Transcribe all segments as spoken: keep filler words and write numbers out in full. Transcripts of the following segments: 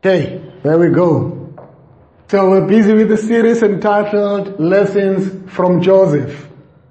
Okay, there we go. So we're busy with the series entitled Lessons from Joseph.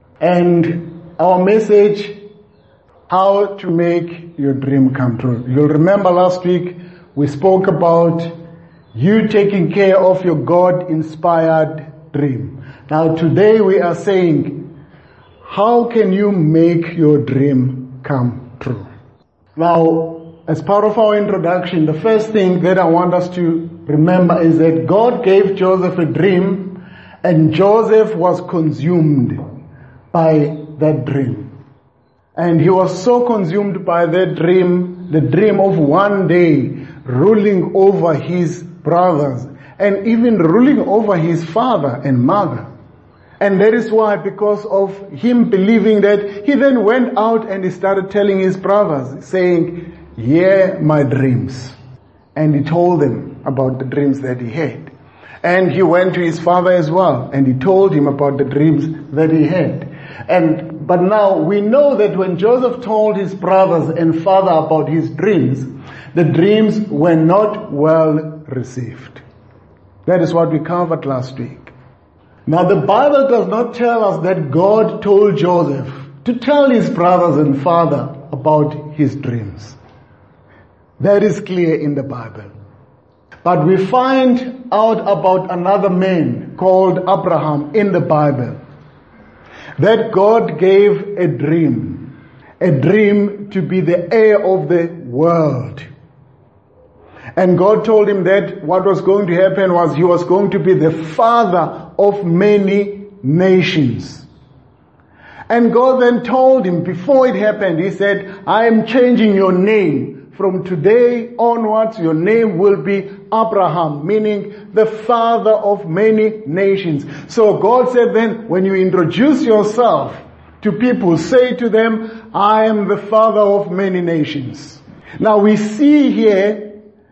And our message, how to make your dream come true. You'll remember last week we spoke about you taking care of your God-inspired dream. Now today we are saying, how can you make your dream come true? Now, as part of our introduction, the first thing that I want us to remember is that God gave Joseph a dream, and Joseph was consumed by that dream. And he was so consumed by that dream, the dream of one day ruling over his brothers and even ruling over his father and mother. And that is why, because of him believing that, he then went out and he started telling his brothers, saying, hear my dreams. And he told them about the dreams that he had. And he went to his father as well, and he told him about the dreams that he had. And, but now we know that when Joseph told his brothers and father about his dreams, the dreams were not well received. That is what we covered last week. Now the Bible does not tell us that God told Joseph to tell his brothers and father about his dreams. That is clear in the Bible. But we find out about another man called Abraham in the Bible, that God gave a dream, a dream to be the heir of the world. And God told him that what was going to happen was he was going to be the father of many nations. And God then told him, before it happened, he said, I am changing your name. From today onwards, your name will be Abraham, meaning the father of many nations. So God said then, when you introduce yourself to people, say to them, I am the father of many nations. Now we see here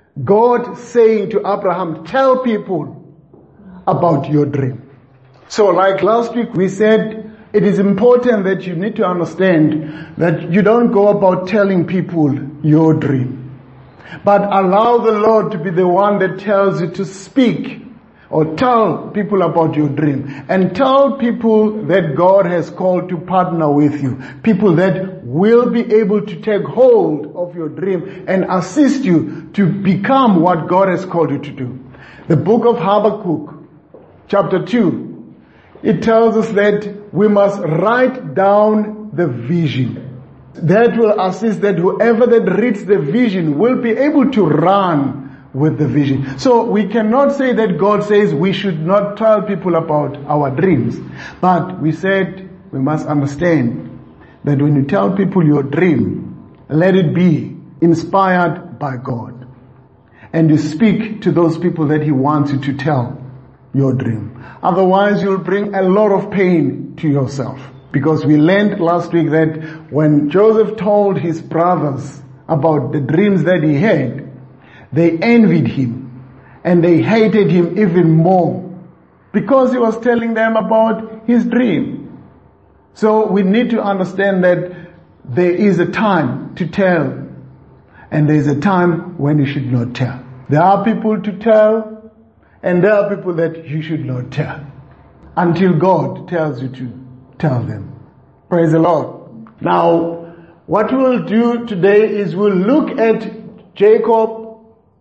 God saying to Abraham, tell people about your dream. So like last week we said, it is important that you need to understand that you don't go about telling people your dream, but allow the Lord to be the one that tells you to speak or tell people about your dream, and tell people that God has called to partner with you, people that will be able to take hold of your dream and assist you to become what God has called you to do. The book of Habakkuk, chapter two, it tells us that we must write down the vision. That will assist that whoever that reads the vision will be able to run with the vision. So we cannot say that God says we should not tell people about our dreams. But we said we must understand that when you tell people your dream, let it be inspired by God. And you speak to those people that He wants you to tell your dream. Otherwise you'll bring a lot of pain to yourself. Because we learned last week that when Joseph told his brothers about the dreams that he had, they envied him and they hated him even more because he was telling them about his dream. So we need to understand that there is a time to tell and there is a time when you should not tell. There are people to tell and there are people that you should not tell until God tells you to tell them. Praise the Lord. Now, what we'll do today is we'll look at Jacob,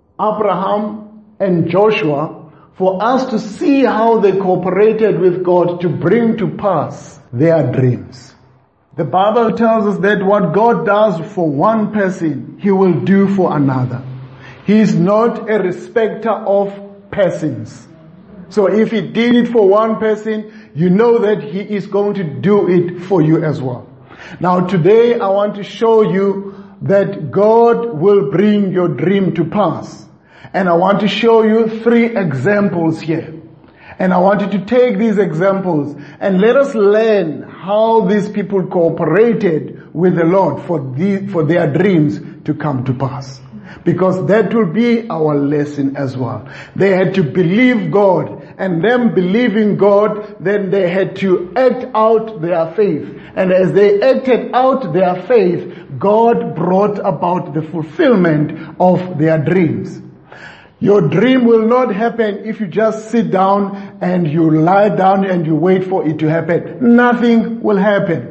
Abraham, and Joshua for us to see how they cooperated with God to bring to pass their dreams. The Bible tells us that what God does for one person, He will do for another. He is not a respecter of persons. So if He did it for one person, you know that He is going to do it for you as well. Now today I want to show you that God will bring your dream to pass. And I want to show you three examples here. And I want you to take these examples and let us learn how these people cooperated with the Lord for, the, for their dreams to come to pass. Because that will be our lesson as well. They had to believe God, and them believing God, then they had to act out their faith. And as they acted out their faith, God brought about the fulfillment of their dreams. Your dream will not happen if you just sit down and you lie down and you wait for it to happen. Nothing will happen.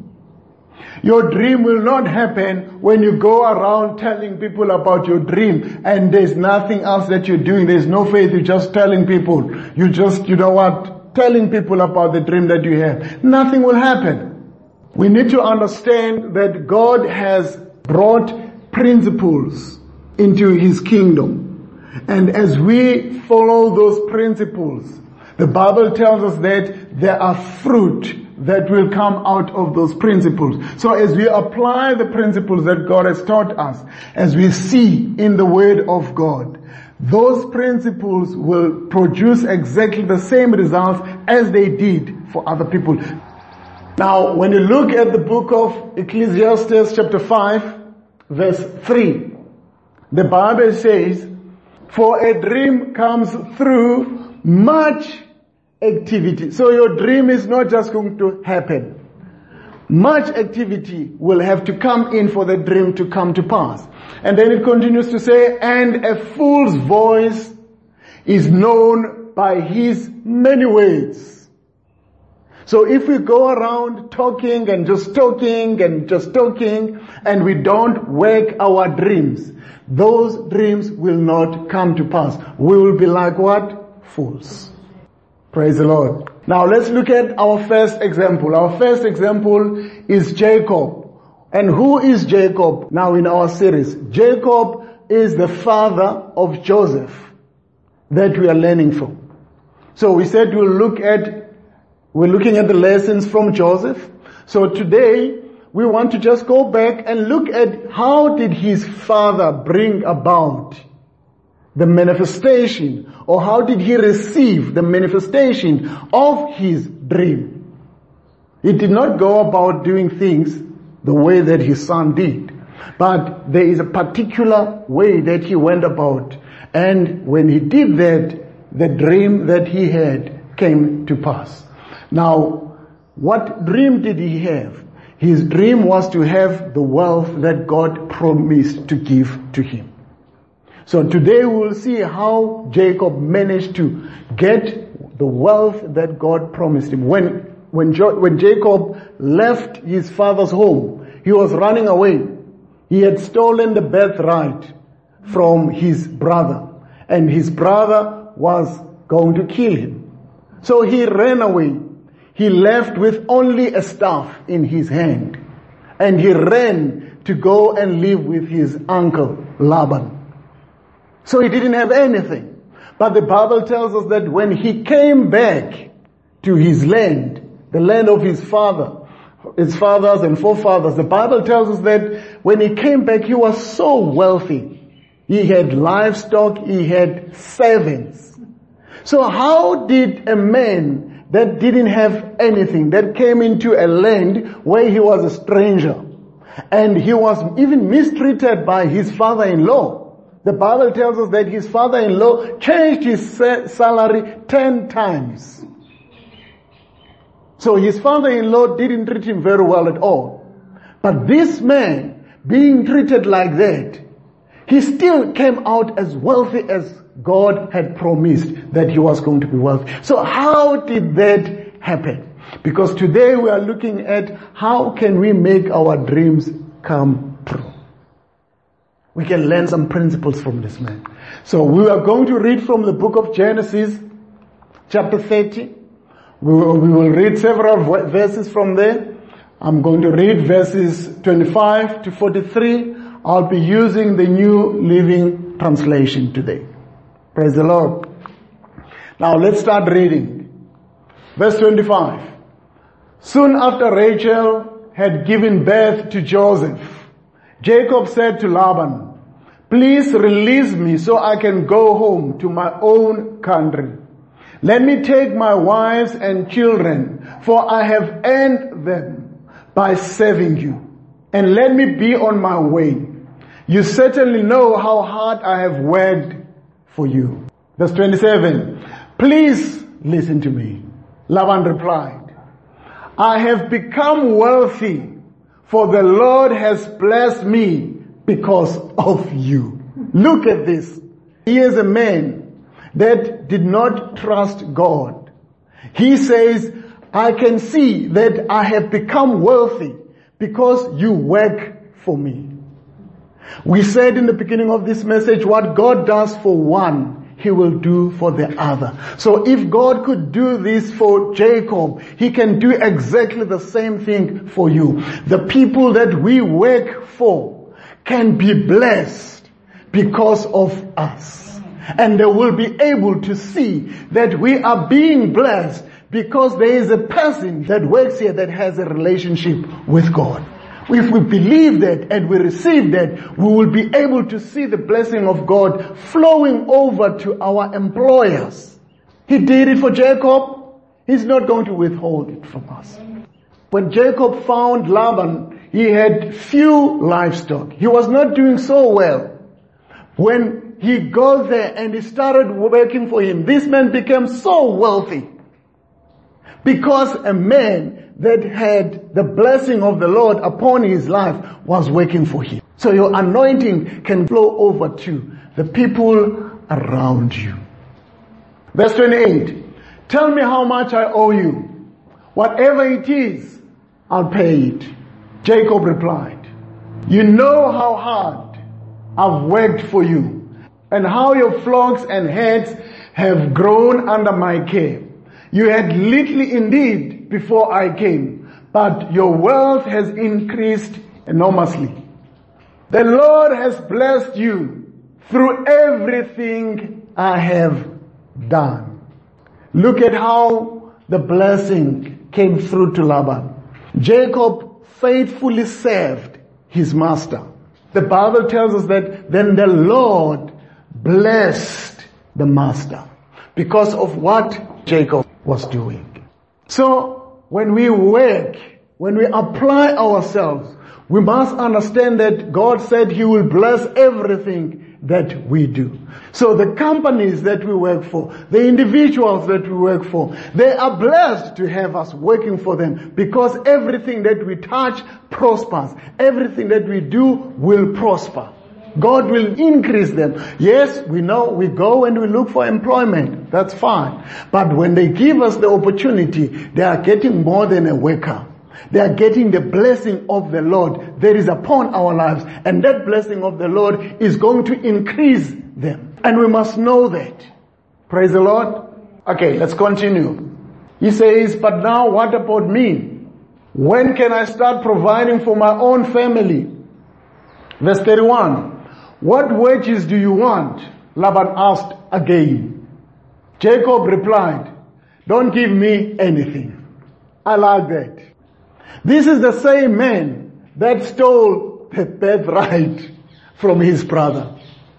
Your dream will not happen when you go around telling people about your dream and there's nothing else that you're doing. There's no faith. You're just telling people. You just, you know what, telling people about the dream that you have. Nothing will happen. We need to understand that God has brought principles into His kingdom. And as we follow those principles, the Bible tells us that there are fruit that will come out of those principles. So as we apply the principles that God has taught us, as we see in the Word of God, those principles will produce exactly the same results as they did for other people. Now, when you look at the book of Ecclesiastes chapter five, verse three, the Bible says, "For a dream comes through much activity." So your dream is not just going to happen. Much activity will have to come in for the dream to come to pass. And then it continues to say, "And a fool's voice is known by his many words." So if we go around talking and just talking and just talking and we don't work our dreams, those dreams will not come to pass. We will be like what? Fools. Praise the Lord. Now let's look at our first example. Our first example is Jacob. And who is Jacob now in our series? Jacob is the father of Joseph that we are learning from. So we said we'll look at, we're looking at the lessons from Joseph. So today we want to just go back and look at how did his father bring about the manifestation, or how did he receive the manifestation of his dream. He did not go about doing things the way that his son did, but there is a particular way that he went about, and when he did that, the dream that he had came to pass. Now, what dream did he have? His dream was to have the wealth that God promised to give to him. So today we will see how Jacob managed to get the wealth that God promised him. When, when, jo- when Jacob left his father's home, he was running away. He had stolen the birthright from his brother, and his brother was going to kill him. So he ran away. He left with only a staff in his hand, and he ran to go and live with his uncle Laban. So he didn't have anything. But the Bible tells us that when he came back to his land, the land of his father, his fathers and forefathers, the Bible tells us that when he came back, he was so wealthy. He had livestock, he had servants. So how did a man that didn't have anything, that came into a land where he was a stranger, and he was even mistreated by his father-in-law? The Bible tells us that his father-in-law changed his salary ten times. So his father-in-law didn't treat him very well at all. But this man, being treated like that, he still came out as wealthy as God had promised that he was going to be wealthy. So how did that happen? Because today we are looking at how can we make our dreams come true. We can learn some principles from this man. So we are going to read from the book of Genesis, chapter thirty. We will, we will read several verses from there. I'm going to read verses twenty-five to forty-three. I'll be using the New Living Translation today. Praise the Lord. Now let's start reading. Verse twenty-five. Soon after Rachel had given birth to Joseph, Jacob said to Laban, "Please release me so I can go home to my own country. Let me take my wives and children, for I have earned them by serving you. And let me be on my way. You certainly know how hard I have worked for you." Verse twenty-seven. "Please listen to me." Laban replied, "I have become wealthy, for the Lord has blessed me because of you." Look at this. He is a man that did not trust God. He says, I can see that I have become wealthy because you work for me. We said in the beginning of this message, what God does for one, He will do for the other. So if God could do this for Jacob, He can do exactly the same thing for you. The people that we work for can be blessed because of us. And they will be able to see that we are being blessed because there is a person that works here that has a relationship with God. If we believe that and we receive that, we will be able to see the blessing of God flowing over to our employers. He did it for Jacob. He's not going to withhold it from us. When Jacob found Laban, he had few livestock. He was not doing so well. When he got there and he started working for him, this man became so wealthy. Because a man that had the blessing of the Lord upon his life was working for him. So your anointing can flow over to the people around you. Verse twenty-eight. Tell me how much I owe you. Whatever it is, I'll pay it. Jacob replied, you know how hard I've worked for you, and how your flocks and herds have grown under my care. You had little indeed before I came, but your wealth has increased enormously. The Lord has blessed you through everything I have done. Look at how the blessing came through to Laban. Jacob faithfully served his master. The Bible tells us that then the Lord blessed the master because of what Jacob was doing. So when we work, when we apply ourselves, we must understand that God said He will bless everything that we do. So the companies that we work for, the individuals that we work for, they are blessed to have us working for them because everything that we touch prospers. Everything that we do will prosper. God will increase them. Yes, we know we go and we look for employment. That's fine. But when they give us the opportunity, they are getting more than a worker. They are getting the blessing of the Lord that is upon our lives. And that blessing of the Lord is going to increase them. And we must know that. Praise the Lord. Okay, let's continue. He says, but now what about me? When can I start providing for my own family? Verse thirty-one. What wages do you want? Laban asked again. Jacob replied, don't give me anything. I like that. This is the same man that stole the birthright from his brother.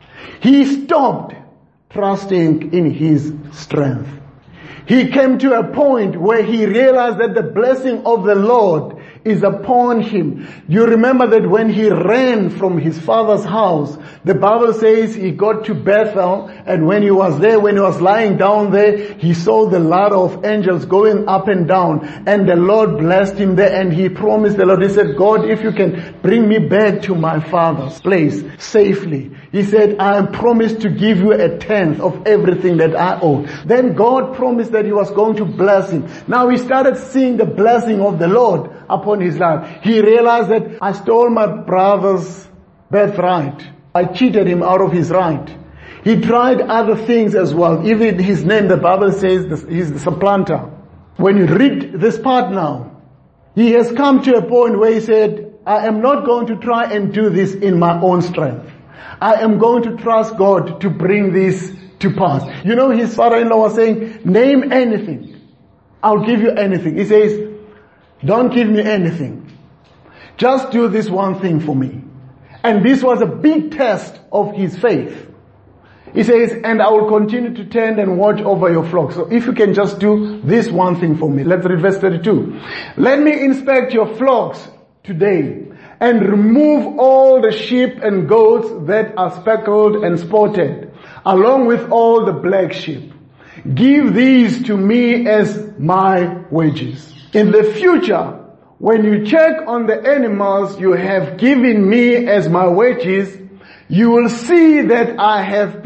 He stopped trusting in his strength. He came to a point where he realized that the blessing of the Lord is upon him. You remember that when he ran from his father's house, the Bible says he got to Bethel, and when he was there, when he was lying down there, he saw the ladder of angels going up and down, and the Lord blessed him there, and he promised the Lord, he said, God, if you can bring me back to my father's place safely. He said, I promised to give you a tenth of everything that I own. Then God promised that He was going to bless him. Now he started seeing the blessing of the Lord upon his life. He realized that I stole my brother's birthright. I cheated him out of his right. He tried other things as well. Even his name, the Bible says he's the supplanter. When you read this part now, he has come to a point where he said, I am not going to try and do this in my own strength. I am going to trust God to bring this to pass. You know, his father-in-law was saying, name anything. I'll give you anything. He says, don't give me anything. Just do this one thing for me. And this was a big test of his faith. He says, and I will continue to tend and watch over your flock. So if you can just do this one thing for me. Let's read verse thirty-two. Let me inspect your flocks today and remove all the sheep and goats that are speckled and spotted, along with all the black sheep. Give these to me as my wages. In the future, when you check on the animals you have given me as my wages, you will see that I have been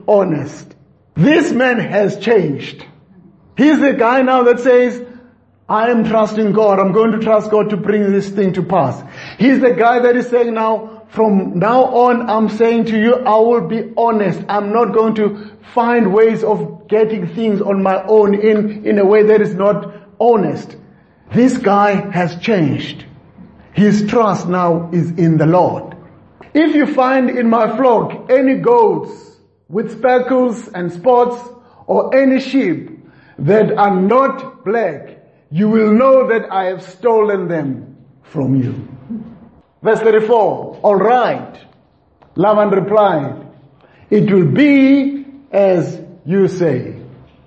honest. This man has changed. He's the guy now that says, I am trusting God. I'm going to trust God to bring this thing to pass. He's the guy that is saying now, from now on, I'm saying to you, I will be honest. I'm not going to find ways of getting things on my own in, in a way that is not honest. This guy has changed. His trust now is in the Lord. If you find in my flock any goats with speckles and spots or any sheep that are not black, you will know that I have stolen them from you. Verse thirty-four, all right. Laban replied, it will be as you say.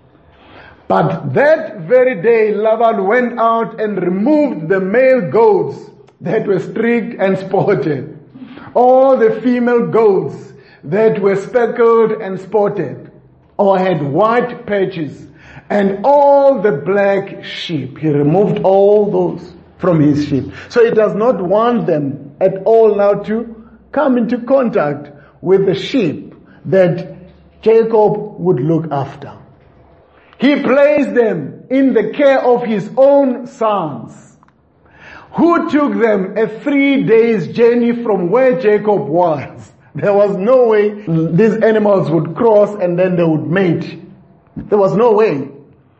But that very day Laban went out and removed the male goats that were streaked and spotted, all the female goats that were speckled and spotted, or had white patches, and all the black sheep. He removed all those from his sheep. So he does not want them at all now to come into contact with the sheep that Jacob would look after. He placed them in the care of his own sons, who took them a three days journey from where Jacob was. There was no way these animals would cross and then they would mate. There was no way.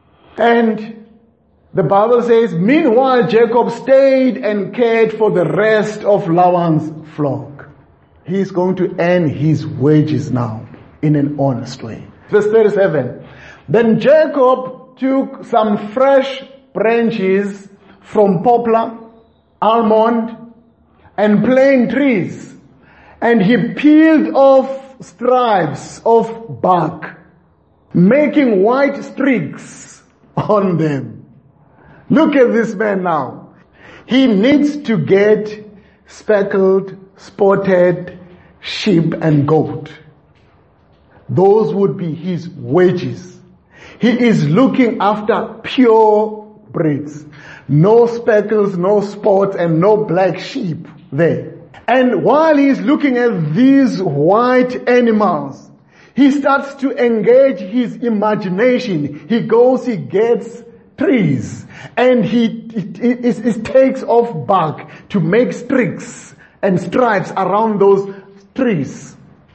And the Bible says, meanwhile Jacob stayed and cared for the rest of Laban's flock. He is going to earn his wages now in an honest way. Verse thirty-seven. Then Jacob took some fresh branches from poplar, almond, and plane trees, and he peeled off stripes of bark, making white streaks on them. Look at this man now. He needs to get speckled, spotted sheep and goat. Those would be his wages. He is looking after pure breeds. No speckles, no spots, and no black sheep there. And while he's looking at these white animals, he starts to engage his imagination. He goes, he gets trees, and he it, it, it, it takes off bark to make streaks and stripes around those trees.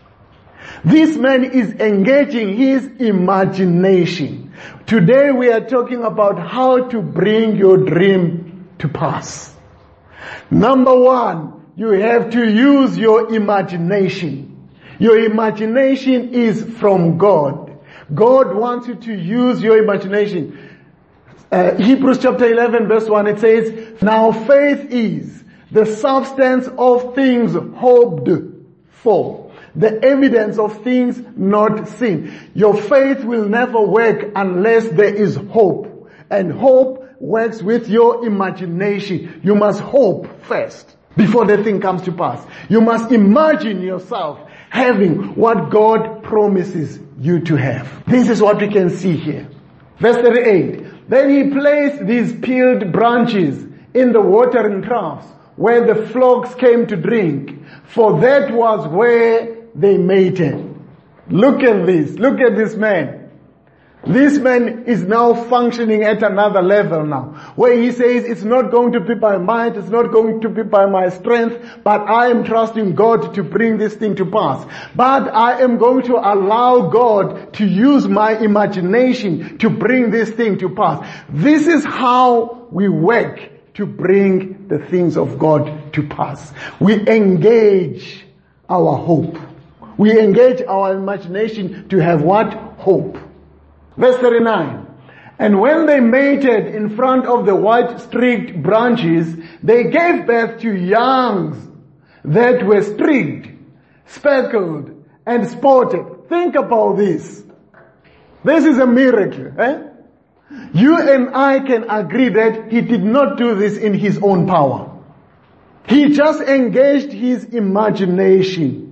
This man is engaging his imagination. Today we are talking about how to bring your dream to pass. Number one, you have to use your imagination. Your imagination is from God. God wants you to use your imagination. Uh, Hebrews chapter eleven verse one, it says, now faith is the substance of things hoped for, the evidence of things not seen. Your faith will never work unless there is hope. And hope works with your imagination. You must hope first before the thing comes to pass. You must imagine yourself having what God promises you to have. This is what we can see here. Verse thirty-eight. Then he placed these peeled branches in the watering troughs where the flocks came to drink, for that was where they mated. Look at this. Look at this man. This man is now functioning at another level now, where he says, it's not going to be by might, it's not going to be by my strength, but I am trusting God to bring this thing to pass. But I am going to allow God to use my imagination to bring this thing to pass. This is how we work to bring the things of God to pass. We engage our hope. We engage our imagination to have what? Hope. Verse thirty-nine. And when they mated in front of the white streaked branches, they gave birth to youngs that were streaked, speckled, and spotted. Think about this. This is a miracle. Eh? You and I can agree that he did not do this in his own power. He just engaged his imagination.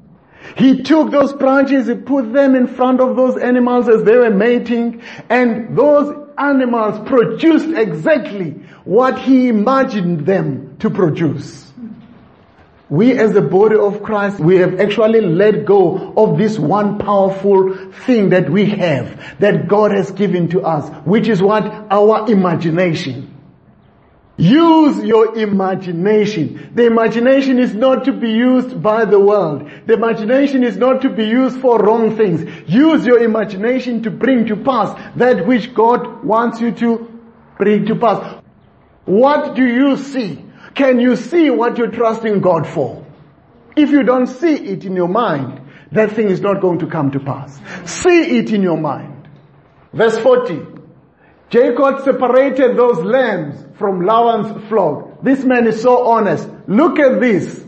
He took those branches, he put them in front of those animals as they were mating, and those animals produced exactly what he imagined them to produce. we as the body of Christ, we have actually let go of this one powerful thing that we have, that God has given to us, which is what? Our imagination. Use your imagination. The imagination is not to be used by the world. The imagination is not to be used for wrong things. Use your imagination to bring to pass that which God wants you to bring to pass. What do you see? Can you see what you're trusting God for? If you don't see it in your mind, that thing is not going to come to pass. See it in your mind. Verse forty. Jacob separated those lambs from Laban's flock. This man is so honest. Look at this.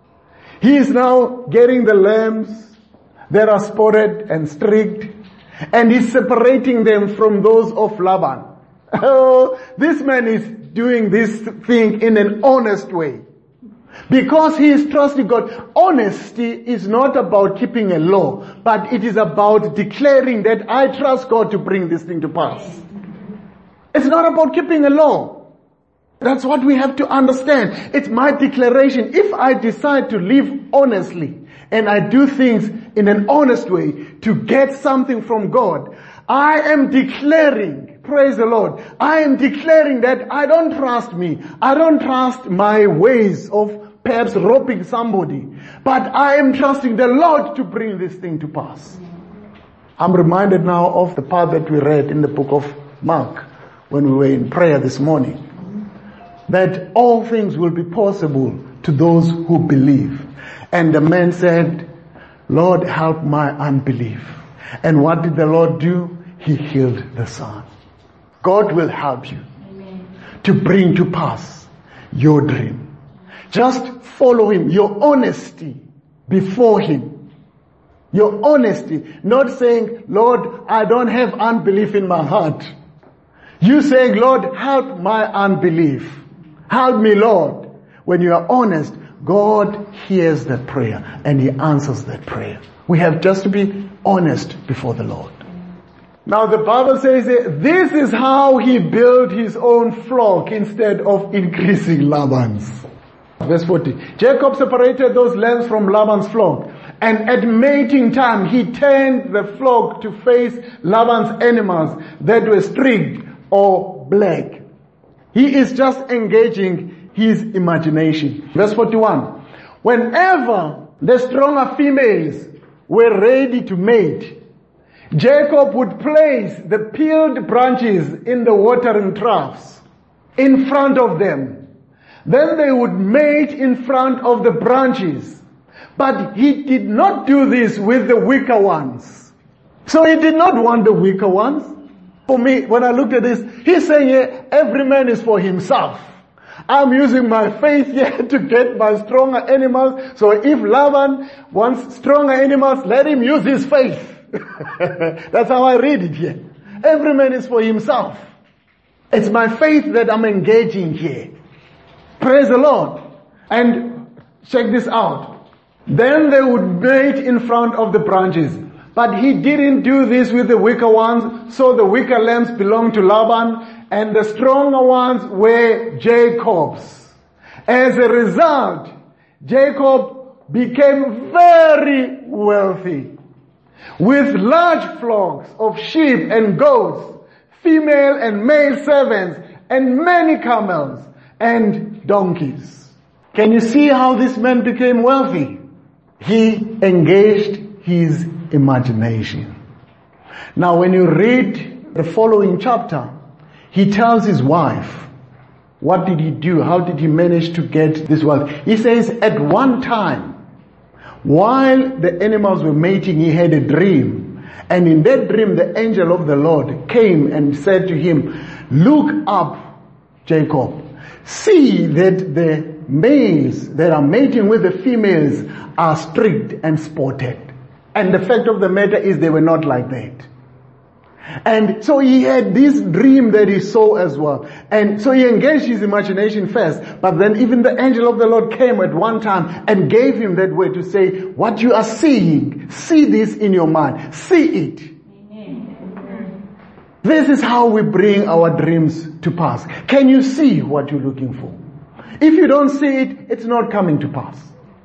He is now getting the lambs that are spotted and streaked, and he's separating them from those of Laban. Oh, this man is doing this thing in an honest way. Because he is trusting God. Honesty is not about keeping a law, but it is about declaring that I trust God to bring this thing to pass. It's not about keeping a law. That's what we have to understand. It's my declaration. If I decide to live honestly and I do things in an honest way to get something from God, I am declaring, praise the Lord, I am declaring that I don't trust me. I don't trust my ways of perhaps robbing somebody, but I am trusting the Lord to bring this thing to pass. I'm reminded now of the part that we read in the book of Mark when we were in prayer this morning, that all things will be possible to those who believe. And the man said, Lord, help my unbelief. And what did the Lord do? He healed the son. God will help you Amen. To bring to pass your dream. Just follow him, your honesty before him. Your honesty, not saying, Lord, I don't have unbelief in my heart. You saying, Lord, help my unbelief. Help me, Lord. When you are honest, God hears that prayer and he answers that prayer. We have just to be honest before the Lord. Now the Bible says that this is how he built his own flock instead of increasing Laban's. Verse forty. Jacob separated those lambs from Laban's flock, and at mating time he turned the flock to face Laban's animals that were streaked or black. He is just engaging his imagination. Verse forty-one. Whenever the stronger females were ready to mate, Jacob would place the peeled branches in the watering troughs in front of them. Then they would mate in front of the branches. But he did not do this with the weaker ones. So he did not want the weaker ones. For me, when I looked at this, he's saying here, every man is for himself. I'm using my faith here to get my stronger animals. So if Laban wants stronger animals, let him use his faith. That's how I read it here. Every man is for himself. It's my faith that I'm engaging here. Praise the Lord. And check this out. Then they would mate in front of the branches. But he didn't do this with the weaker ones. So the weaker lambs belonged to Laban and the stronger ones were Jacob's. As a result, Jacob became very wealthy with large flocks of sheep and goats, female and male servants, and many camels and donkeys. Can you see how this man became wealthy? He engaged his imagination. Now when you read the following chapter, he tells his wife, what did he do? How did he manage to get this wealth? He says, at one time, while the animals were mating, he had a dream. And in that dream, the angel of the Lord came and said to him, look up, Jacob. See that the males that are mating with the females are streaked and spotted. And the fact of the matter is they were not like that. And so he had this dream that he saw as well. And so he engaged his imagination first. But then even the angel of the Lord came at one time and gave him that way to say, what you are seeing, see this in your mind. See it. Amen. This is how we bring our dreams to pass. Can you see what you're looking for? If you don't see it, it's not coming to pass.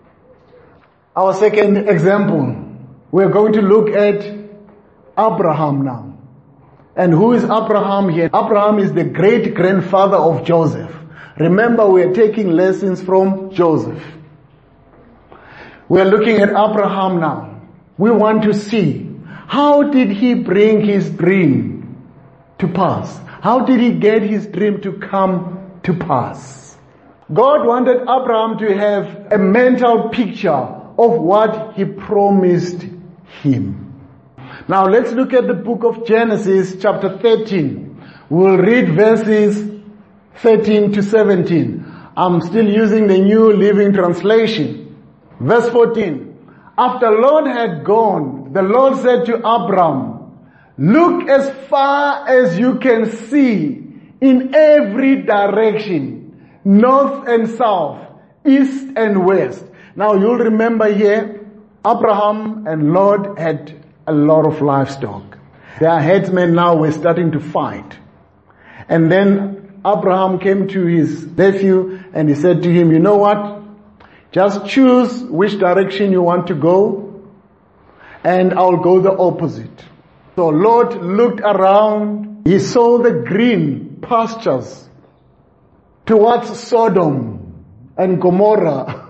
Our second example, we're going to look at Abraham now. And who is Abraham here? Abraham is the great-grandfather of Joseph. Remember, we are taking lessons from Joseph. We are looking at Abraham now. We want to see, how did he bring his dream to pass? How did he get his dream to come to pass? God wanted Abraham to have a mental picture of what he promised him. Now let's look at the book of Genesis chapter thirteen. We'll read verses thirteen to seventeen. I'm still using the New Living Translation. Verse fourteen. After Lot had gone, the Lord said to Abram, look as far as you can see in every direction, north and south, east and west. Now you'll remember here, Abraham and Lot had a lot of livestock. Their headsmen now were starting to fight. And then Abraham came to his nephew and he said to him, you know what? Just choose which direction you want to go and I'll go the opposite. So Lot looked around. He saw the green pastures towards Sodom and Gomorrah.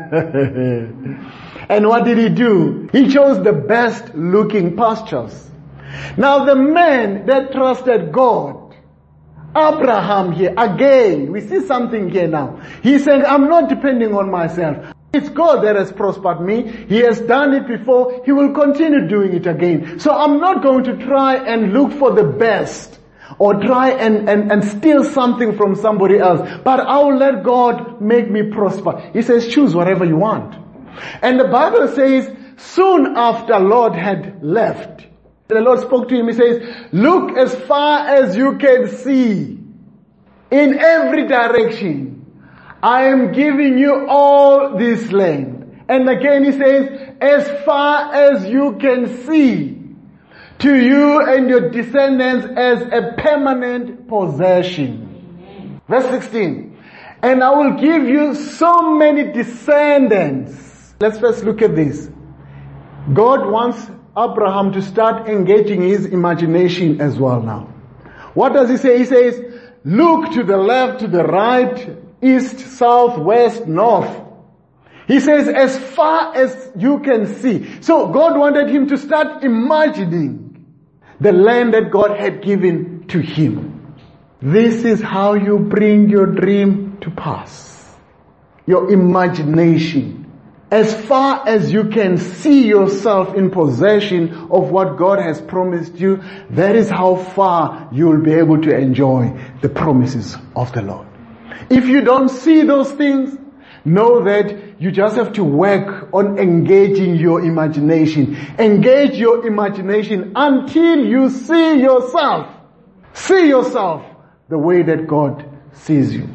And what did he do? He chose the best looking pastures. Now the man that trusted God, Abraham here, again, we see something here now. He said, I'm not depending on myself. It's God that has prospered me. He has done it before. He will continue doing it again. So I'm not going to try and look for the best or try and, and, and steal something from somebody else. But I'll let God make me prosper. He says, choose whatever you want. And the Bible says, soon after Lot had left, the Lord spoke to him. He says, look as far as you can see in every direction. I am giving you all this land. And again he says, as far as you can see, to you and your descendants as a permanent possession. Amen. Verse sixteen. And I will give you so many descendants. Let's first look at this. God wants Abraham to start engaging his imagination as well now. What does he say? He says, look to the left, to the right, east, south, west, north. He says, as far as you can see. So God wanted him to start imagining the land that God had given to him. This is how you bring your dream to pass. Your imagination. As far as you can see yourself in possession of what God has promised you, that is how far you will be able to enjoy the promises of the Lord. If you don't see those things, know that you just have to work on engaging your imagination. Engage your imagination until you see yourself. See yourself the way that God sees you.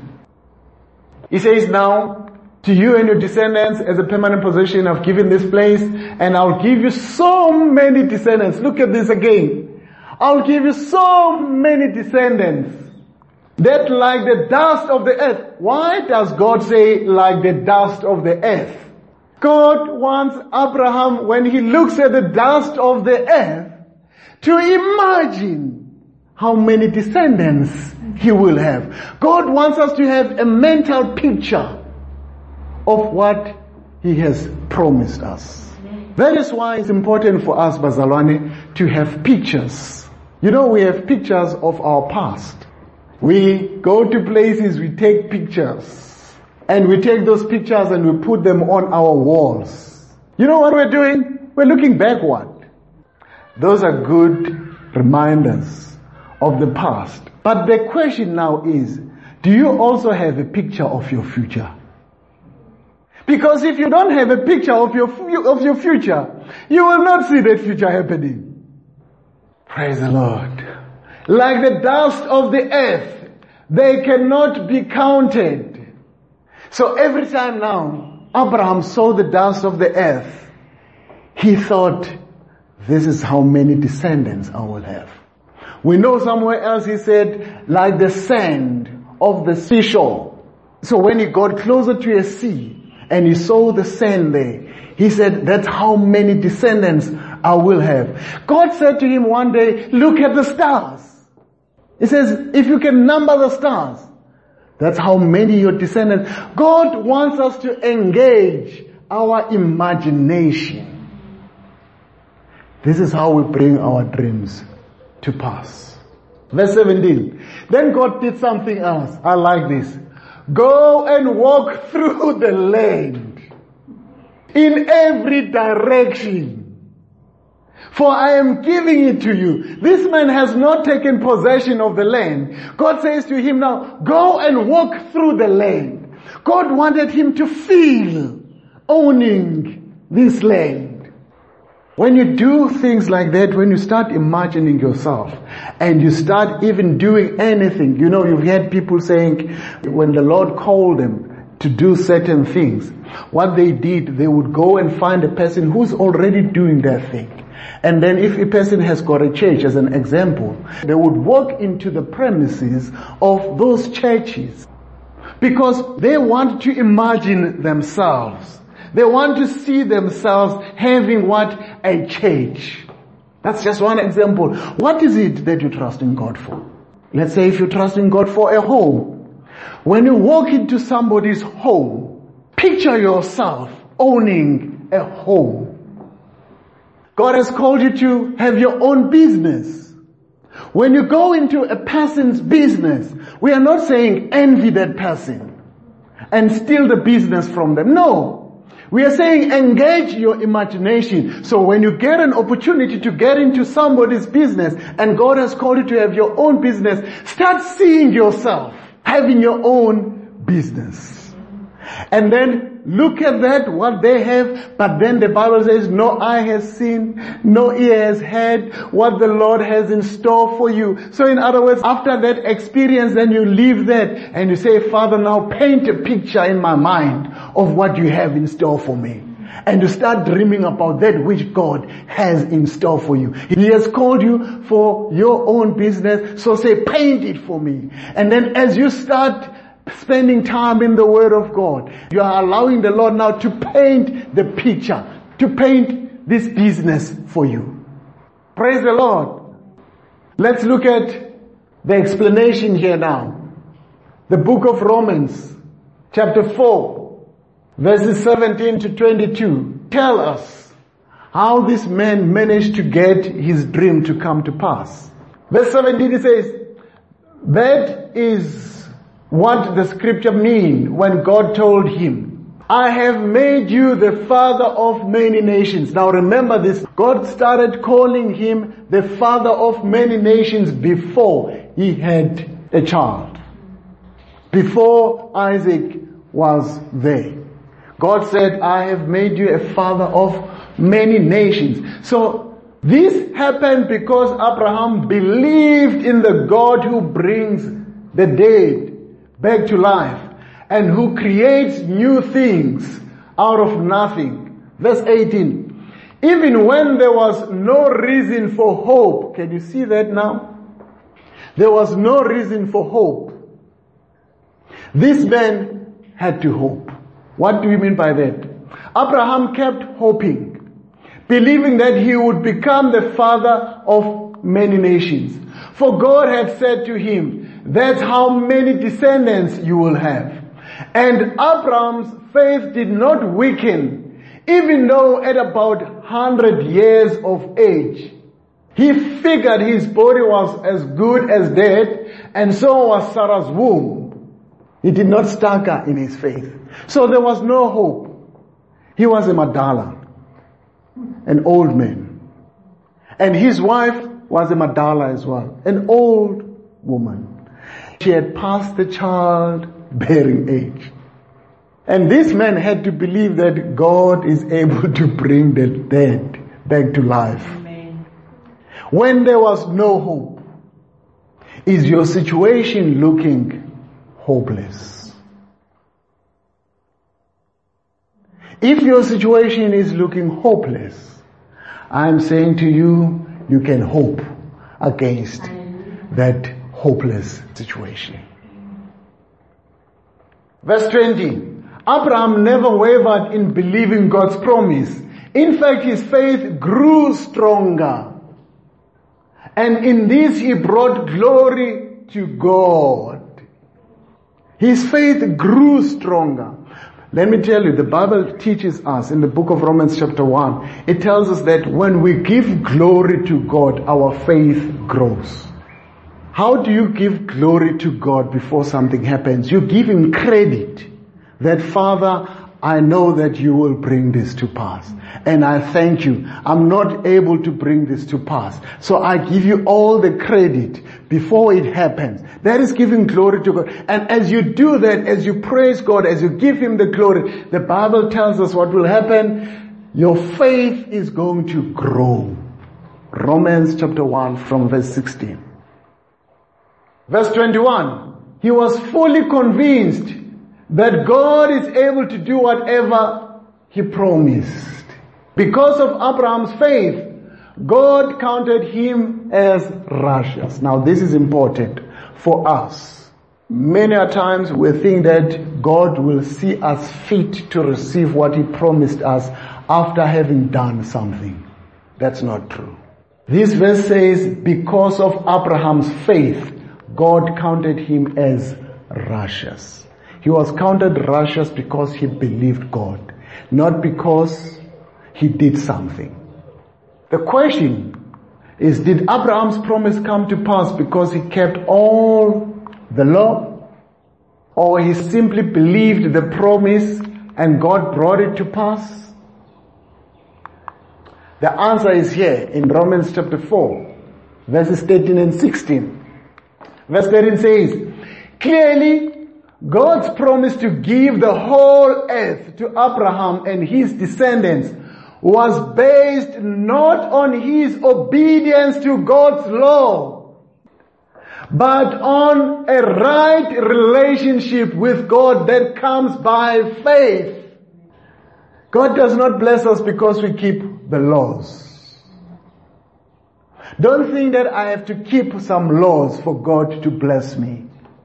He says now, to you and your descendants as a permanent possession, I've given this place, and I'll give you so many descendants. Look at this again. I'll give you so many descendants that like the dust of the earth. Why does God say like the dust of the earth? God wants Abraham, when he looks at the dust of the earth, to imagine how many descendants he will have. God wants us to have a mental picture of what he has promised us. That is why it's important for us, Bazalwane, to have pictures. You know, we have pictures of our past. We go to places, we take pictures. And we take those pictures and we put them on our walls. You know what we're doing? We're looking backward. Those are good reminders of the past. But the question now is, do you also have a picture of your future? Because if you don't have a picture of your of your future, you will not see that future happening. Praise the Lord. Like the dust of the earth, they cannot be counted. So every time now, Abraham saw the dust of the earth, he thought, this is how many descendants I will have. We know somewhere else he said, like the sand of the seashore. So when he got closer to a sea, and he saw the sand there, He said, that's how many descendants I will have. God said to him one day, look at the stars. He says, if you can number the stars, that's how many your descendants. God wants us to engage our imagination. This is how we bring our dreams to pass. Verse seventeen. Then God did something else. I like this. Go and walk through the land in every direction. For I am giving it to you. This man has not taken possession of the land. God says to him now, go and walk through the land. God wanted him to feel owning this land. When you do things like that, when you start imagining yourself and you start even doing anything, you know, you've heard people saying when the Lord called them to do certain things, what they did, they would go and find a person who's already doing that thing. And then if a person has got a church, as an example, they would walk into the premises of those churches because they want to imagine themselves. They want to see themselves having what? A church. That's just one example. What is it that you trust in God for? Let's say if you trust in God for a home. When you walk into somebody's home, picture yourself owning a home. God has called you to have your own business. When you go into a person's business, we are not saying envy that person and steal the business from them. No. We are saying engage your imagination. So when you get an opportunity to get into somebody's business and God has called you to have your own business, start seeing yourself having your own business. And then look at that, what they have, but then the Bible says, no eye has seen, no ear has heard what the Lord has in store for you. So in other words, after that experience, then you leave that and you say, Father, now paint a picture in my mind of what you have in store for me. And you start dreaming about that which God has in store for you. He has called you for your own business, so say, paint it for me. And then as you start spending time in the Word of God, you are allowing the Lord now to paint the picture, to paint this business for you. Praise the Lord. Let's look at the explanation here now. The book of Romans, chapter four, verses seventeen to twenty-two, tell us how this man managed to get his dream to come to pass. Verse seventeen, it says, that is what the scripture mean when God told him, I have made you the father of many nations. Now remember this, God started calling him the father of many nations before he had a child. Before Isaac was there. God said, I have made you a father of many nations. So this happened because Abraham believed in the God who brings the dead back to life and who creates new things out of nothing. Verse eighteen. Even when there was no reason for hope. Can you see that now? There was no reason for hope. This man had to hope. What do you mean by that? Abraham kept hoping, believing that he would become the father of many nations. For God had said to him, that's how many descendants you will have. And Abraham's faith did not weaken, even though at about one hundred years of age. He figured his body was as good as dead, and so was Sarah's womb. He did not stagger in his faith. So there was no hope. He was a Madala, an old man. And his wife was a Madala as well, an old woman. She had passed the childbearing age. And this man had to believe that God is able to bring the dead back to life. Amen. When there was no hope, is your situation looking hopeless? If your situation is looking hopeless, I'm saying to you, you can hope against that hopeless situation. Verse twenty. Abraham never wavered in believing God's promise. In fact, his faith grew stronger. And in this he brought glory to God. His faith grew stronger. Let me tell you, the Bible teaches us in the book of Romans chapter one, it tells us that when we give glory to God, our faith grows. How do you give glory to God before something happens? You give Him credit that, Father, I know that you will bring this to pass. And I thank you. I'm not able to bring this to pass. So I give you all the credit before it happens. That is giving glory to God. And as you do that, as you praise God, as you give Him the glory, the Bible tells us what will happen. Your faith is going to grow. Romans chapter one from verse sixteen. Verse twenty-one. He was fully convinced that God is able to do whatever He promised. Because of Abraham's faith, God counted him as righteous. Now this is important for us. Many a times we think that God will see us fit to receive what He promised us after having done something. That's not true. This verse says, because of Abraham's faith, God counted him as righteous. He was counted righteous because he believed God, not because he did something. The question is, did Abraham's promise come to pass because he kept all the law? Or he simply believed the promise and God brought it to pass? The answer is here in Romans chapter four, verses thirteen and sixteen. Verse thirteen says, clearly, God's promise to give the whole earth to Abraham and his descendants was based not on his obedience to God's law, but on a right relationship with God that comes by faith. God does not bless us because we keep the laws. Don't think that I have to keep some laws for God to bless me.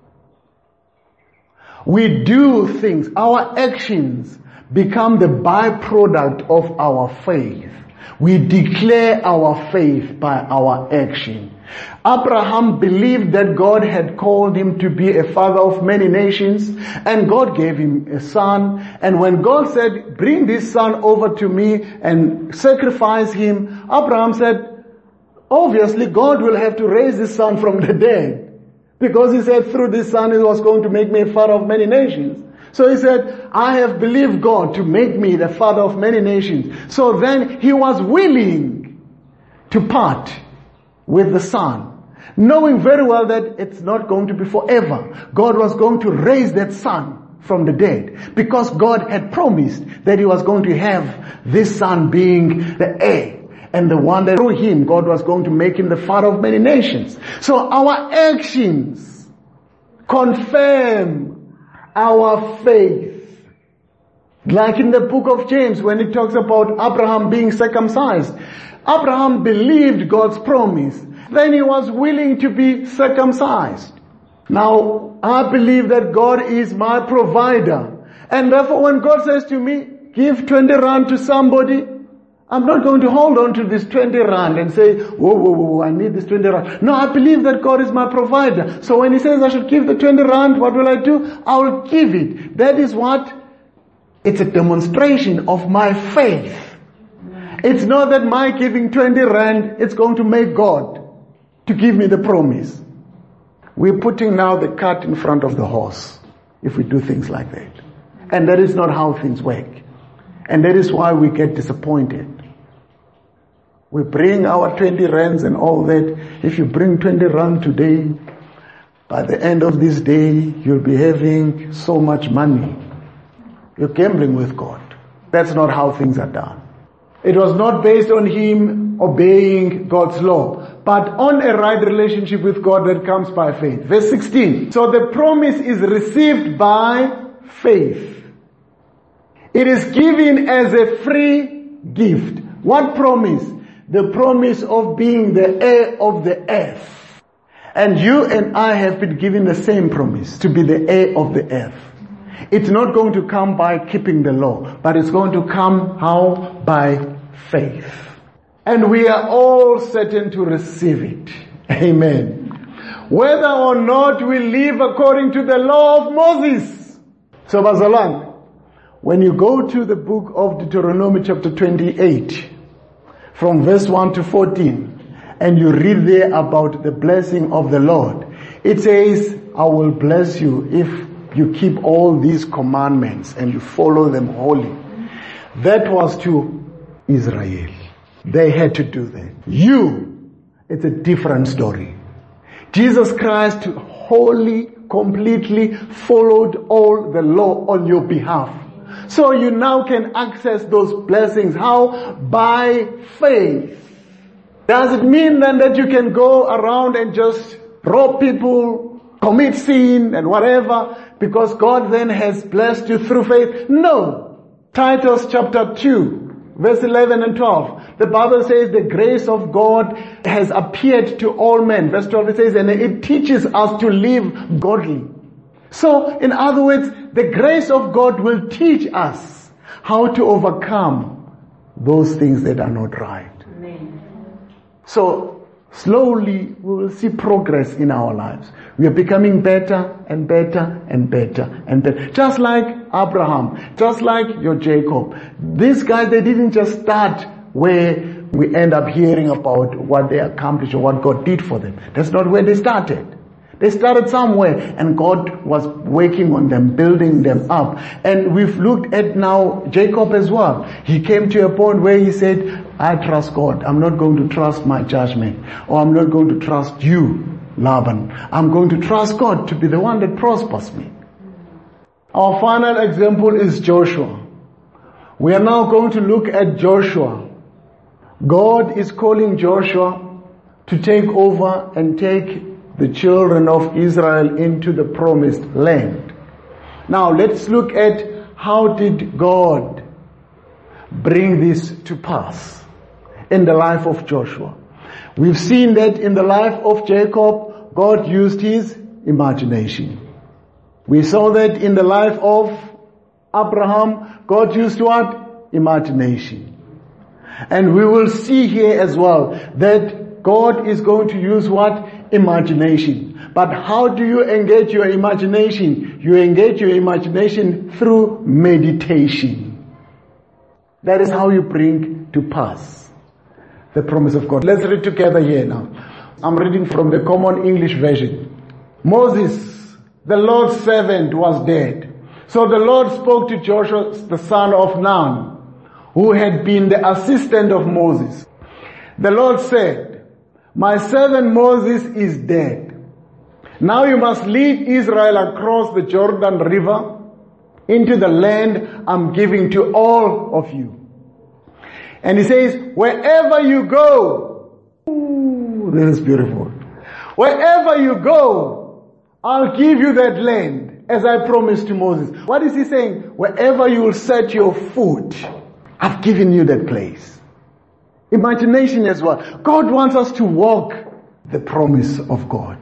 We do things, our actions become the byproduct of our faith. We declare our faith by our action. Abraham believed that God had called him to be a father of many nations, and God gave him a son. And when God said, bring this son over to me and sacrifice him, Abraham said, obviously God will have to raise this son from the dead. Because he said, through this son he was going to make me a father of many nations. So he said, I have believed God to make me the father of many nations. So then he was willing to part with the son, knowing very well that it's not going to be forever. God was going to raise that son from the dead, because God had promised that He was going to have this son being the heir. And the one that through him, God was going to make him the father of many nations. So our actions confirm our faith. Like in the book of James, when it talks about Abraham being circumcised. Abraham believed God's promise. Then he was willing to be circumcised. Now, I believe that God is my provider. And therefore, when God says to me, give twenty rand to somebody, I'm not going to hold on to this twenty rand and say, whoa, whoa, whoa, I need this twenty rand. No, I believe that God is my provider. So when He says I should give the twenty rand, what will I do? I will give it. That is what? It's a demonstration of my faith. It's not that my giving twenty rand, it's going to make God to give me the promise. We're putting now the cart in front of the horse if we do things like that. And that is not how things work. And that is why we get disappointed. We bring our twenty rands and all that. If you bring twenty rand today, by the end of this day, you'll be having so much money. You're gambling with God. That's not how things are done. It was not based on him obeying God's law, but on a right relationship with God that comes by faith. Verse sixteen. So the promise is received by faith. It is given as a free gift. What promise? The promise of being the heir of the earth. And you and I have been given the same promise, to be the heir of the earth. It's not going to come by keeping the law, but it's going to come how? By faith. And we are all certain to receive it. Amen. Whether or not we live according to the law of Moses. So Bazalan, when you go to the book of Deuteronomy chapter twenty-eight, from verse one to fourteen, and you read there about the blessing of the Lord, it says, I will bless you if you keep all these commandments and you follow them wholly. That was to Israel. They had to do that. You, it's a different story. Jesus Christ wholly, completely followed all the law on your behalf. So you now can access those blessings. How? By faith. Does it mean then that you can go around and just rob people, commit sin and whatever, because God then has blessed you through faith? No. Titus chapter two, verse eleven and twelve. The Bible says the grace of God has appeared to all men. Verse twelve it says, and it teaches us to live godly. So, in other words, the grace of God will teach us how to overcome those things that are not right. Amen. So, slowly we will see progress in our lives. We are becoming better and better and better and better. Just like Abraham, just like your Jacob. These guys, they didn't just start where we end up hearing about what they accomplished or what God did for them. That's not where they started. They started somewhere and God was working on them, building them up. And we've looked at now Jacob as well. He came to a point where he said, I trust God. I'm not going to trust my judgment. Or I'm not going to trust you, Laban. I'm going to trust God to be the one that prospers me. Our final example is Joshua. We are now going to look at Joshua. God is calling Joshua to take over and take the children of Israel into the promised land. Now let's look at how did God bring this to pass in the life of Joshua. We've seen that in the life of Jacob, God used his imagination. We saw that in the life of Abraham, God used what? Imagination. And we will see here as well that God is going to use what? Imagination. But how do you engage your imagination? You engage your imagination through meditation. That is how you bring to pass the promise of God. Let's read together here now. I'm reading from the Common English Version. Moses, the Lord's servant, was dead. So the Lord spoke to Joshua, the son of Nun, who had been the assistant of Moses. The Lord said, my servant Moses is dead. Now you must lead Israel across the Jordan River into the land I'm giving to all of you. And he says, wherever you go, ooh, this is beautiful. Wherever you go, I'll give you that land as I promised to Moses. What is he saying? Wherever you will set your foot, I've given you that place. Imagination as well. God wants us to walk the promise of God.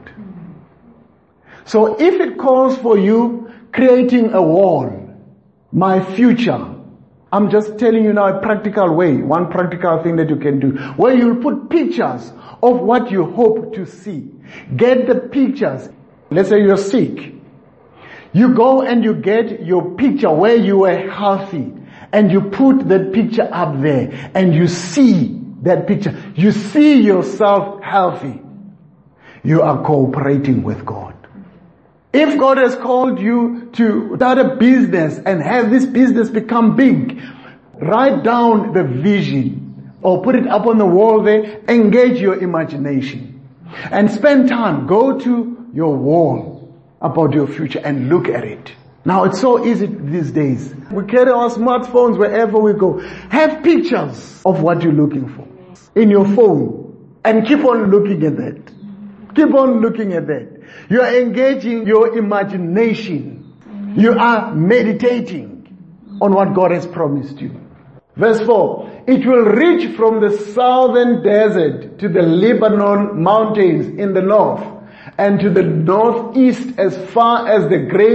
So if it calls for you creating a wall, my future, I'm just telling you now a practical way, one practical thing that you can do, where you'll put pictures of what you hope to see. Get the pictures. Let's say you're sick. You go and you get your picture where you were healthy, and you put that picture up there, and you see that picture. You see yourself healthy. You are cooperating with God. If God has called you to start a business and have this business become big, write down the vision or put it up on the wall there. Engage your imagination and spend time. Go to your wall about your future and look at it. Now it's so easy these days. We carry our smartphones wherever we go. Have pictures of what you're looking for in your phone and keep on looking at that. Keep on looking at that. You are engaging your imagination. You are meditating on what God has promised you. Verse four. It will reach from the southern desert to the Lebanon mountains in the north, and to the northeast as far as the great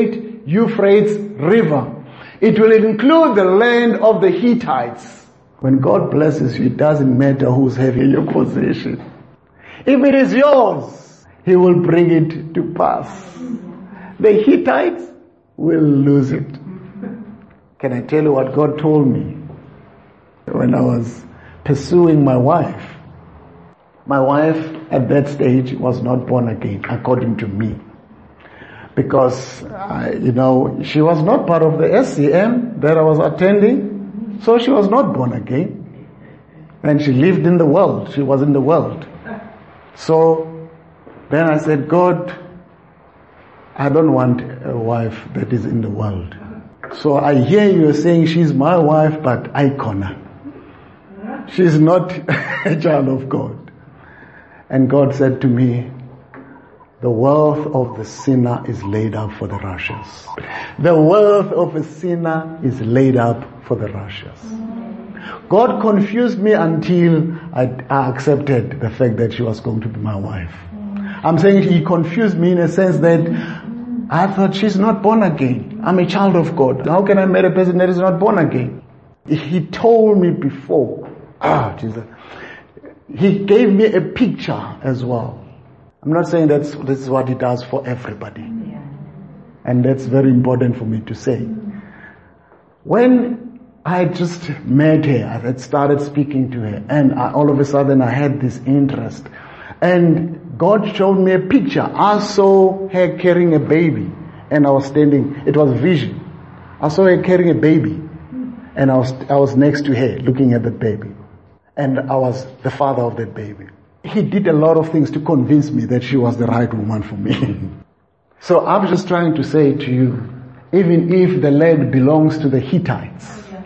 Euphrates River. It will include the land of the Hittites. When God blesses you, it doesn't matter who's having your possession. If it is yours, He will bring it to pass. The Hittites will lose it. Can I tell you what God told me when I was pursuing my wife? My wife at that stage was not born again, according to me. Because, uh, you know, she was not part of the S C M that I was attending, so she was not born again. And she lived in the world. She was in the world. So then I said, God, I don't want a wife that is in the world. So I hear you saying she's my wife, but I corner. She's not a child of God. And God said to me, the wealth of the sinner is laid up for the righteous. The wealth of a sinner is laid up for the righteous. God confused me until I, I accepted the fact that she was going to be my wife. I'm saying He confused me in a sense that I thought she's not born again. I'm a child of God. How can I marry a person that is not born again? He told me before. Ah, Jesus. He gave me a picture as well. I'm not saying that's this is what He does for everybody. Yeah. And that's very important for me to say. When I just met her, I had started speaking to her, and I, all of a sudden I had this interest. And God showed me a picture. I saw her carrying a baby, and I was standing. It was vision. I saw her carrying a baby, and I was I was next to her, looking at the baby, and I was the father of that baby. He did a lot of things to convince me that she was the right woman for me. So I'm just trying to say to you, even if the land belongs to the Hittites,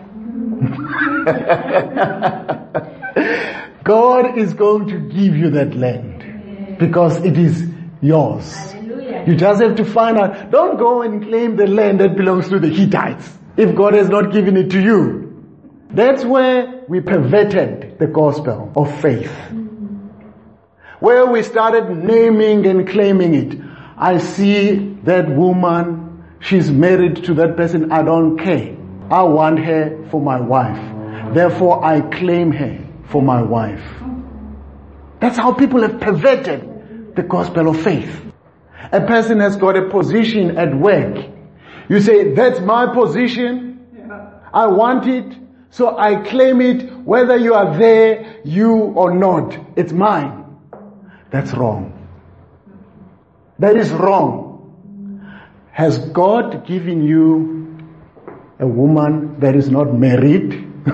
God is going to give you that land because it is yours. Hallelujah. You just have to find out. Don't go and claim the land that belongs to the Hittites if God has not given it to you. That's where we perverted the gospel of faith. Where we started naming and claiming it. I see that woman, she's married to that person, I don't care. I want her for my wife. Therefore I claim her for my wife. That's how people have perverted the gospel of faith. A person has got a position at work. You say, that's my position. I want it. So I claim it whether you are there, you or not. It's mine. That's wrong. That is wrong. Has God given you a woman that is not married?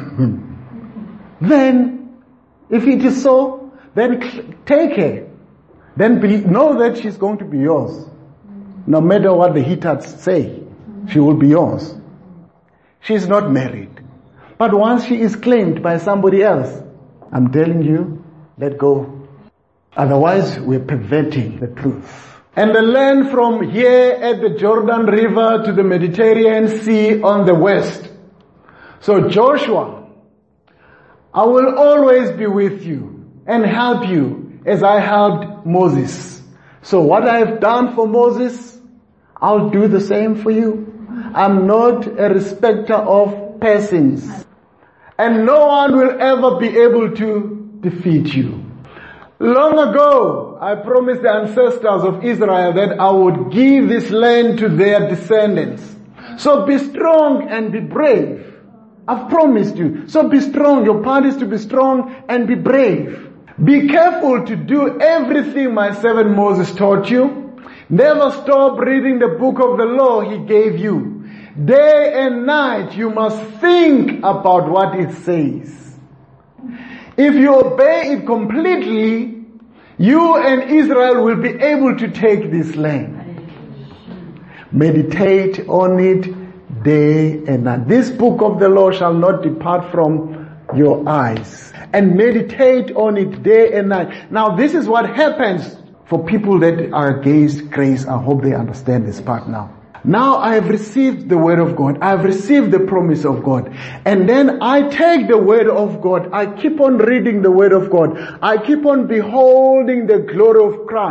Then, if it is so, then take her. Then be, know that she's going to be yours. No matter what the Hittites say, she will be yours. She's not married. But once she is claimed by somebody else, I'm telling you, let go. Otherwise, we're perverting the truth. And the land from here at the Jordan River to the Mediterranean Sea on the west. So Joshua, I will always be with you and help you as I helped Moses. So what I have done for Moses, I'll do the same for you. I'm not a respecter of persons. And no one will ever be able to defeat you. Long ago, I promised the ancestors of Israel that I would give this land to their descendants. So be strong and be brave. I've promised you. So be strong. Your part is to be strong and be brave. Be careful to do everything my servant Moses taught you. Never stop reading the book of the law he gave you. Day and night you must think about what it says. If you obey it completely, you and Israel will be able to take this land. Meditate on it day and night. This book of the law shall not depart from your eyes. And meditate on it day and night. Now this is what happens for people that are against grace. I hope they understand this part now. Now I have received the word of God. I have received the promise of God. And then I take the word of God. I keep on reading the word of God. I keep on beholding the glory of Christ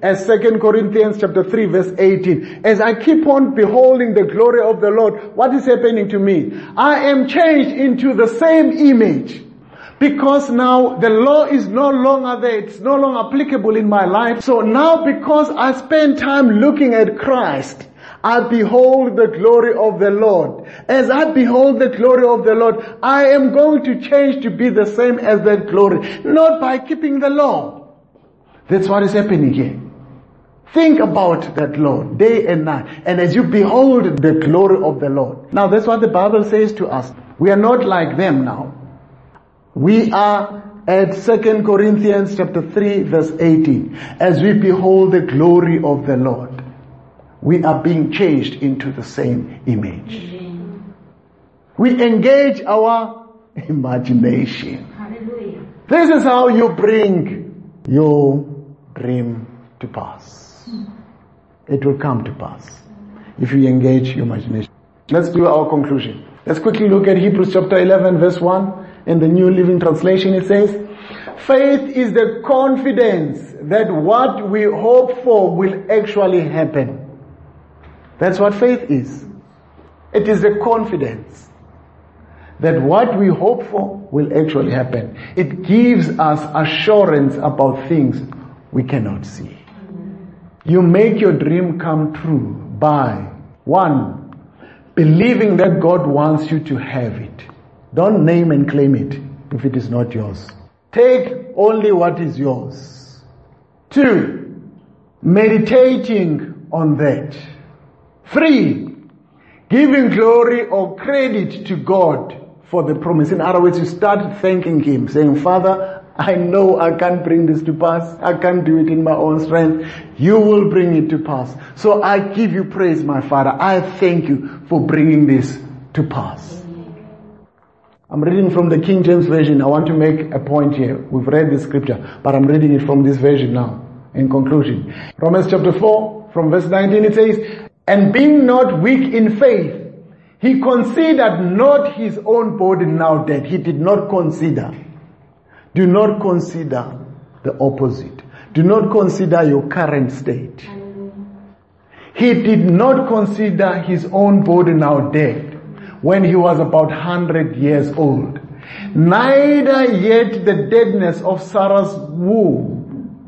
as Second Corinthians chapter three verse eighteen. As I keep on beholding the glory of the Lord, what is happening to me? I am changed into the same image. Because now the law is no longer there, it's no longer applicable in my life. So now because I spend time looking at Christ, I behold the glory of the Lord. As I behold the glory of the Lord, I am going to change to be the same as that glory. Not by keeping the law. That's what is happening here. Think about that Lord, day and night. And as you behold the glory of the Lord. Now that's what the Bible says to us. We are not like them now. We are at Second Corinthians chapter three verse eighteen. As we behold the glory of the Lord, we are being changed into the same image. Amen. We engage our imagination. Hallelujah. This is how you bring your dream to pass. It will come to pass if you engage your imagination. Let's do our conclusion. Let's quickly look at Hebrews chapter eleven verse one. In the New Living Translation it says, faith is the confidence that what we hope for will actually happen. That's what faith is. It is the confidence that what we hope for will actually happen. It gives us assurance about things we cannot see. You make your dream come true by, one, believing that God wants you to have it. Don't name and claim it if it is not yours. Take only what is yours. Two, meditating on that. Three, giving glory or credit to God for the promise. In other words, you start thanking Him, saying, Father, I know I can't bring this to pass. I can't do it in my own strength. You will bring it to pass. So I give you praise, my Father. I thank you for bringing this to pass. I'm reading from the King James Version. I want to make a point here. We've read the scripture, but I'm reading it from this version now. In conclusion, Romans chapter four, from verse nineteen, it says, and being not weak in faith, he considered not his own body now dead. He did not consider. Do not consider the opposite. Do not consider your current state. He did not consider his own body now dead when he was about one hundred years old. Neither yet the deadness of Sarah's womb.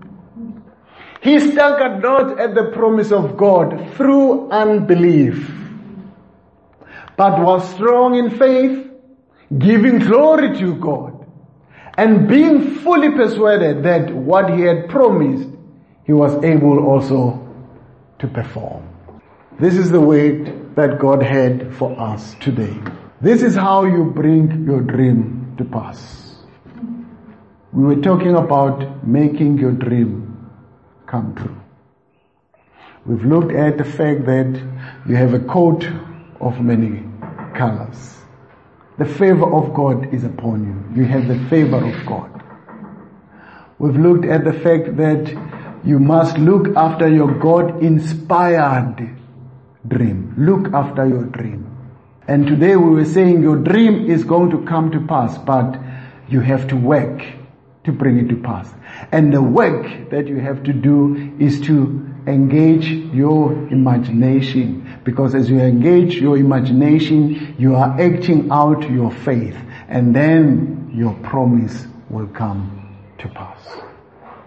He staggered not at the promise of God through unbelief, but was strong in faith, giving glory to God, and being fully persuaded that what he had promised, he was able also to perform. This is the weight that God had for us today. This is how you bring your dream to pass. We were talking about making your dream come true. We've looked at the fact that you have a coat of many colors. The favor of God is upon you. You have the favor of God. We've looked at the fact that you must look after your God-inspired dream. Look after your dream. And today we were saying your dream is going to come to pass, but you have to work to bring it to pass. And the work that you have to do is to engage your imagination. Because as you engage your imagination, you are acting out your faith. And then your promise will come to pass.